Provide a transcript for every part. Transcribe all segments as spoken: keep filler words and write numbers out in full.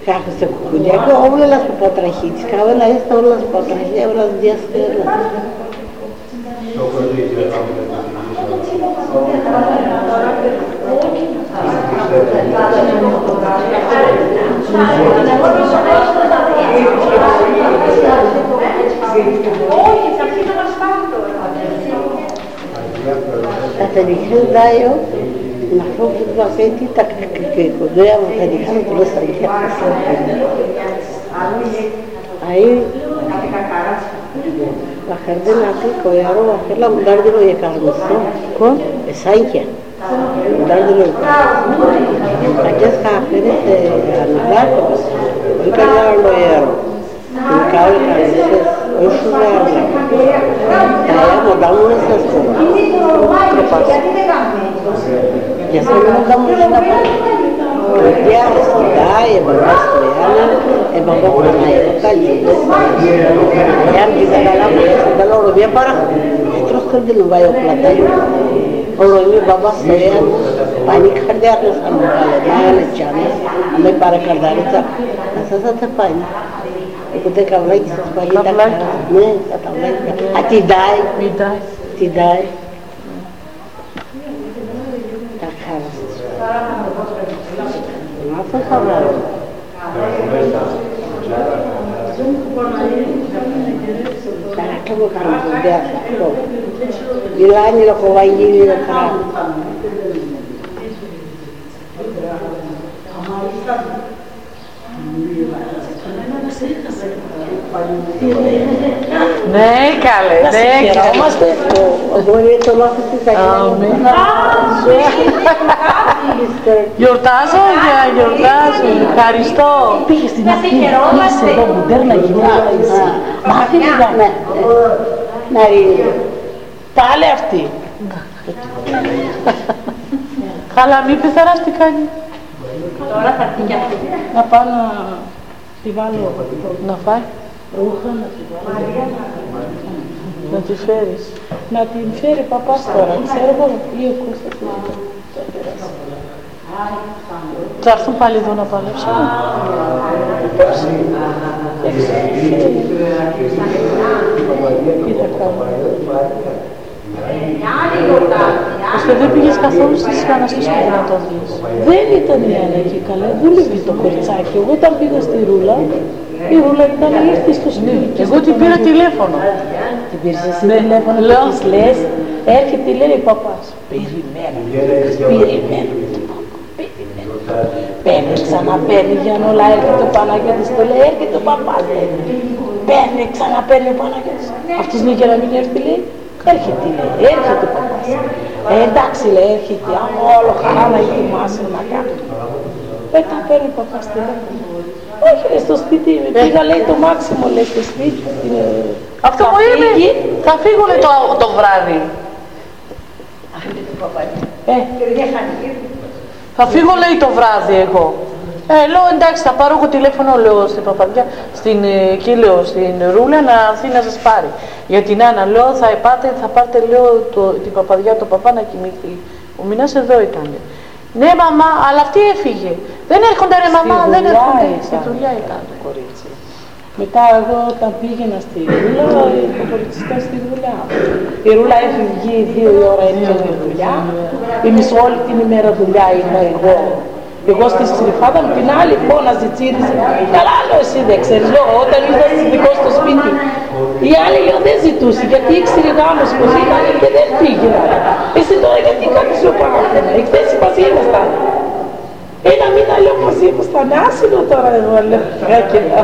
Κάθεστε κουκουλιάκο, όλα las potrachits, cada una de estas όλα las potrachits, όλα las días que la televisión da yo να πω που του αφέτη τα κοντρέα μου θα διχάνω του λες τα λιχιά ahí la jardina aquí coyaro aquella mudardilo de carnoso con esancia mudardilo aquí está apenas de anulaco y callaron lo yaro y cabe carnoso hoy suena allá mudamos esas cosas ¿qué pasa? Ya se me mandamos una parte. Ya está, el papá estudiana, el papá por la calle. Ya empieza a ganar, está lo lo bien para. Otros que no vayan a plata. O lo mi papá estudiana, pánico cardiaco, a mi padre, ya le echamos, a mi para cardiaco, esa es esa pánico. Y cuando te habla y se pánico, no, esa habla. A ti dai, mi dai, ti dai. Αυτό θα βγάλω. Caraca, meu carro, dessa. E lá, ele vai ir no carro. Ναι, καλέ, ναι, χαιρόμαστε. Μπορεί το μάθος της Γιορτάζω, γιορτάζω, ευχαριστώ. Πήγε στην αυτή, είσαι εδώ, μοντέρνα γυναίκα είσαι. Μάθη λίγα. Να ρίνει. Πάλι αυτή. Χαλαμή πεθαράς τι κάνει. Τώρα θα έρθει και αυτή. Να πάω να τη βάλω, να φάει. Ρούχα να τη βάλω. Να τη φέρεις. Να την φέρει παπάς τώρα, ξέρω εγώ, ή ο Κώστας. Θα έρθουν πάλι εδώ να παλέψουν. Τι θα κάνω. Ώστε δεν πήγες καθόλου στη Σκάνα στο σπίτι να το δεις. Δεν ήταν η Άννα εκεί καλά, δούλευε το κοριτσάκι. Εγώ όταν πήγα στη Ρούλα, η Ρούλα ήταν ήρθει στο σπίτι. Εγώ την πήρα τηλέφωνο. Την πήρες εσύ τηλέφωνο και της λες, έρχεται λέει ο παπάς. Περιμένω, περιμένω. Παίρνει, ξαναπαίρνει για να όλα έρχεται ο Παναγιώτης, το λέει, έρχεται ο παπάς, λέει. Παίρνει, ξαναπαίρνει ο Παναγιώτης. Αυτός λέει για να μην έρθει, λέει, έρχεται, λέει, έρχεται ο παπάς. Ε, εντάξει, λέει, έρχεται, όλο χαρά να ετοιμάσει να κάνει. Μετά παίρνει ο παπάς τηλέφωνο. Όχι, λέει, στο σπίτι, πήγα, λέει, το Μάξιμο, λέει, στο σπίτι. Αυτό μου είπε, θα φύγω, λέει, το, το βράδυ. Ε, θα φύγω, λέει, το βράδυ εγώ. Ε, λέω, εντάξει, θα πάρω εγώ τηλέφωνο, λέω, στην παπαδιά, στην, εκεί, λέω, στην Ρούλα να έρθει να σας πάρει. Για την Άννα, λέω, θα πάτε, θα πάρετε, λέω, το, την παπαδιά, το παπά να κοιμηθεί. Ο Μινάς εδώ ήταν. Ναι, μαμά, αλλά αυτή έφυγε. Δεν έρχονται, ρε μαμά, δεν έρχονται. Στη δουλειά ήταν το κορίτσι. Μετά εγώ όταν πήγαινα στη Ρούλα, το κορίτσι ήταν στη δουλειά. Η Ρούλα έφυγε δύο η ώρα, έφυγε τη δουλειά. Εμείς όλη την ημέρα δουλειά ήμουν εγώ. Εγώ στη Στριφάδα με την άλλη φώναζε, τσίριζε. Καλά, λέω, εσύ δεν ξέρεις, λέω, όταν ήρθα στη δικό στο σπίτι. Η άλλη, λέω, δεν ζητούσε, γιατί ήξερε γάμος πως ήταν και δεν πήγαινα. Εσύ τώρα γιατί κάνεις ο παράθενα, εχθές μας ήμασταν. Ένα μήνα, λέω, μας ήμασταν, άσυλο τώρα εγώ, λέω, και να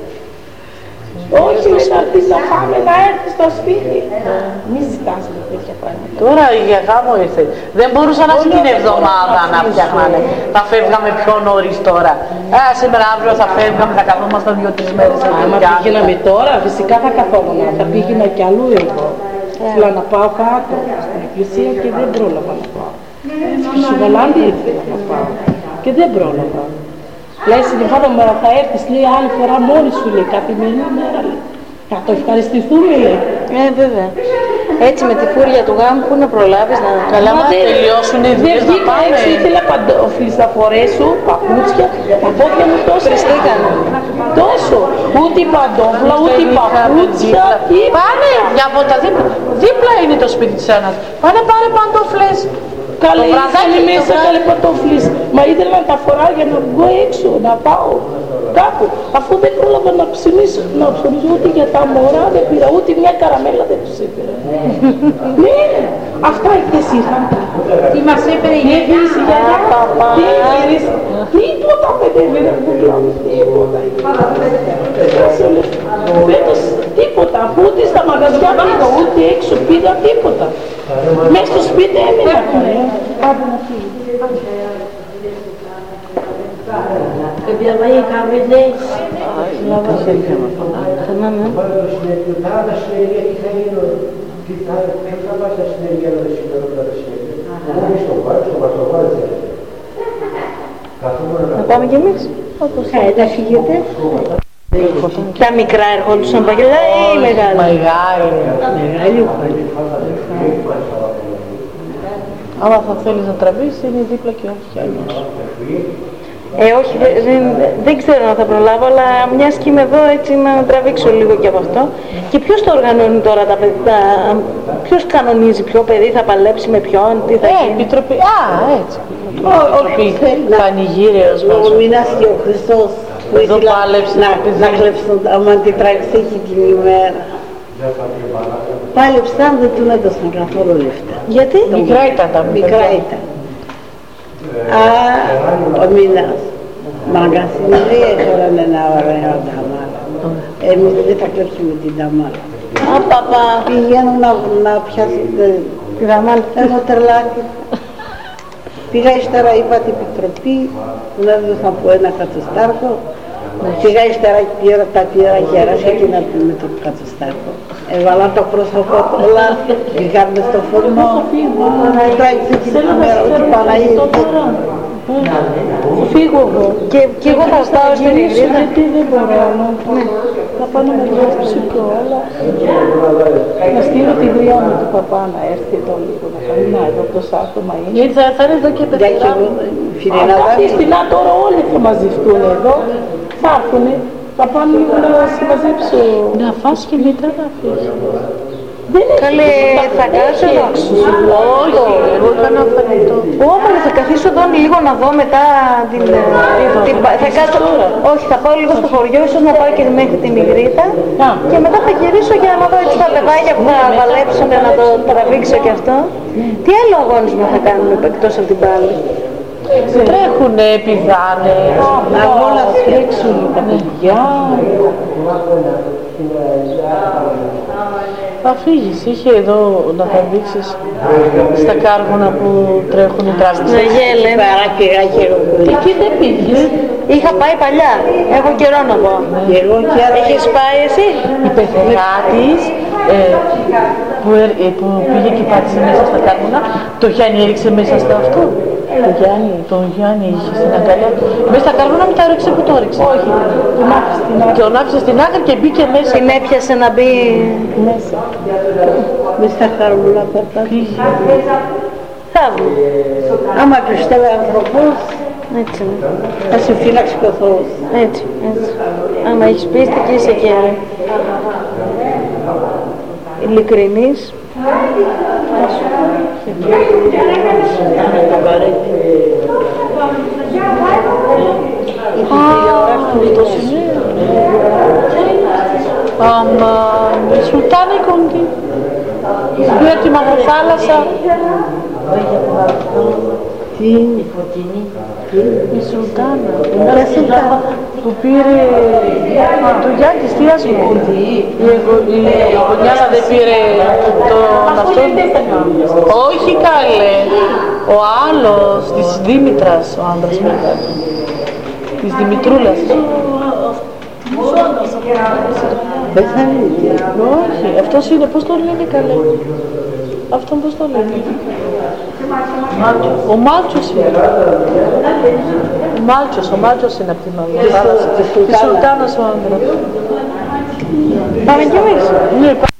όχι, λέει, να έρθεις να φάμε, να έρθεις στο σπίτι. Μη ζητάς τέτοια πράγματα. Τώρα για γάμο ήρθε. Δεν μπορούσαν αυτή την εβδομάδα να φτιάχνανε. Θα φεύγαμε πιο νωρίς τώρα. Ε, σήμερα αύριο θα φεύγαμε, θα καθόμασταν δύο-τρεις μέρες. Άμα πήγαιναμε τώρα, φυσικά θα καθόμουν. Θα πήγαινα κι αλλού εγώ. Ήθελα να πάω κάτω, στην εκκλησία και δεν πρόλαβα να πάω. Στη Βολάνδη ήθελα να πάω και δεν πρόλαβα. Λέει, συνεχάδα μου θα έρθεις, λέει, άλλη φορά μόνη σου, λέει, καθημερινή μέρα, λέει. Θα το ευχαριστηθούμε, λέει. Ε, βέβαια. Έτσι με τη φούρια του γάμου που να προλάβεις να... Καλά, μα τελειώσουν οι δουλειές να βγήκα πάνε. έξω, ήθελα παντόφλις να φορέσω, παπούτσια, τα πόδια μου τόσο. Χριστήκανε. Τόσο. Ούτε παντόφλα, ούτε παπούτσια. Πάνε για από τα δίπλα. Δίπλα είναι το σπίτι της Άννας. Πάνε πάρε παντόφλες. Καλέ, Το βραδάκι ήθελε το μέσα, βράδυ. καλέ παντόφλις. Μα ήθελα να τα φοράω για να βγω έξω, να πάω κάπου. Αφού δεν πρόλαβα να ψημίσω, να ψωνίσω ούτε για τα μωρά δεν πήρα, ούτε μια καραμέλα δεν τους έφερα. Ναι, αυτά χτες είχαν. Τι μας έφερε η Τι έφερες η γιαγιά, τι έφερες, τίποτα δεν έφερε πουλιά μου, τίποτα. Φέτος τίποτα, αφού ούτε στα μαγαζιά πήγα, ούτε έξω πήγα, τίποτα. Μες στο σπίτι έμεινα καλέ. Άντε να φύγει. che abbiamo i capelli Να πάμε κι εμείς. Ε, τα φύγετε. Τα μικρά ερχόντουσαν παγιολιά ή οι μεγάλοι? Μεγάλοι. Μεγάλοι. Άμα θα θέλεις να τραβήσεις είναι δίπλα και όχι κι άλλος. Ε, όχι, δεν, δεν, δεν ξέρω αν θα προλάβω, αλλά μιας και είμαι εδώ έτσι να τραβήξω λίγο και από αυτό. Και ποιος το οργανώνει τώρα τα παιδιά, ποιος κανονίζει ποιο παιδί θα παλέψει με ποιον, τι θα Ε, γίνει? επιτροπή, α, έτσι. Όχι, θέλει να... Πανηγύριος μας. Ο Μήνας και ο Χριστός που Εδώ ήθελα πάλεψε να, το παιδί. να κλέψουν, άμα την τραγιστήκη την ημέρα. Πάλεψαν, δεν του έδωσαν καθόλου λεφτά. Γιατί? Μικρά ήταν τα Μικρά ήταν. Α, ο Μήνας. Μαγκασινή έφεραν ένα ωραίο ταμάρα. Εμείς δεν θα κλέψουμε την ταμάρα. Α, παπά. Πηγαίνουν να, να πιάσουν τη δαμάρα. Έχω τρελάκι. Πήγα ύστερα, είπα την επιτροπή, μου έδωσαν από ένα κατοστάρκο. Πήγα ύστερα πήρα τα πήρα γεράσια και να πούμε το κατοστάρκο. Έβαλα το πρόσωπο όλα, πήγαμε στο φορμό. Τράγησε την ημέρα, όχι Παναγίδη. Φύγω εγώ. Και, και εγώ θα πάω στην Ιγρήτα. Γιατί δεν μπορώ να θα πάω να με διάσπισει και όλα. Να στείλω την γριά μου του παπά να έρθει εδώ λίγο να κάνει να εδώ το άτομα είναι. Γιατί θα, θα είναι εδώ και παιδιά. Αυτοί στην τώρα όλοι θα μαζευτούν εδώ. Θα έρθουνε. Θα πάνε λίγο να συμμαζέψω. Να φας και μήτρα να φύγει. Καλέ, θα κάτσω εδώ. Όχι, εγώ έκανα φαγητό. Όμω θα καθίσω εδώ λίγο να δω μετά την... την θα κάτσω... Όχι, θα πάω λίγο στο χωριό, ίσως να πάω και μέχρι την Ιγρήτα. Και μετά θα γυρίσω για να δω έτσι τα παιδάκια που θα παλέψουν, να το τραβήξω και αυτό. Τι άλλο αγώνισμα θα κάνουμε εκτός από την πάλη? Τρέχουνε, πηδάνε. Αγώνα θα τρέξουν τα παιδιά. Θα φύγεις, είχε εδώ να θα δείξεις στα κάργωνα που τρέχουν οι τράπεζες. Ναι, γέλε. Παράκυρα χειροκροτή. Εκεί δεν πήγες. Είχα πάει παλιά, έχω καιρό να πω. Έχεις πάει εσύ? Η πεθερά της ε, που, ε, που πήγε και πάτησε μέσα στα κάργωνα, το Γιάννη έριξε μέσα στο αυτό. Το Γιάννη, τον Γιάννη είχε στην αγκαλιά του. Μέσα στα κάργωνα μετά έριξε που το έριξε. Όχι, τον άφησε στην άκρη. Τον άφησε στην άκρη και μπήκε μέσα. Την έπιασε να μπει Μέσα. μες στα κάργωνα περπάτα. Θαύμα. Άμα πιστεύει άνθρωπος, έτσι είναι. Θα σε φύλαξει και ο Θεός. Έτσι, έτσι. Άμα έχεις πίστη και είσαι και ειλικρινής. Η Σουλτάνα η Κοντή. Πήρε τη Μαυροθάλασσα. Τι είναι? Η Σουλτάνα. Ποια Σουλτάνα? Που πήρε το Γιάννη της θείας μου. Η γονιάνα δεν πήρε τον αυτόν. Όχι καλέ. Ο άλλος της Δήμητρας, ο άντρας μετά. Της Δημητρούλας. Δεν θα είναι. Όχι, αυτός είναι, πώς το λένε καλέ. Αυτόν πώς το λένε. Ο Μάλτσος είναι. Ο Μάλτσος, ο Μάλτσος είναι από τη Μαυροθάλασσα. Τη Σουλτάνας ο άντρας. Πάμε κι εμείς. Ναι,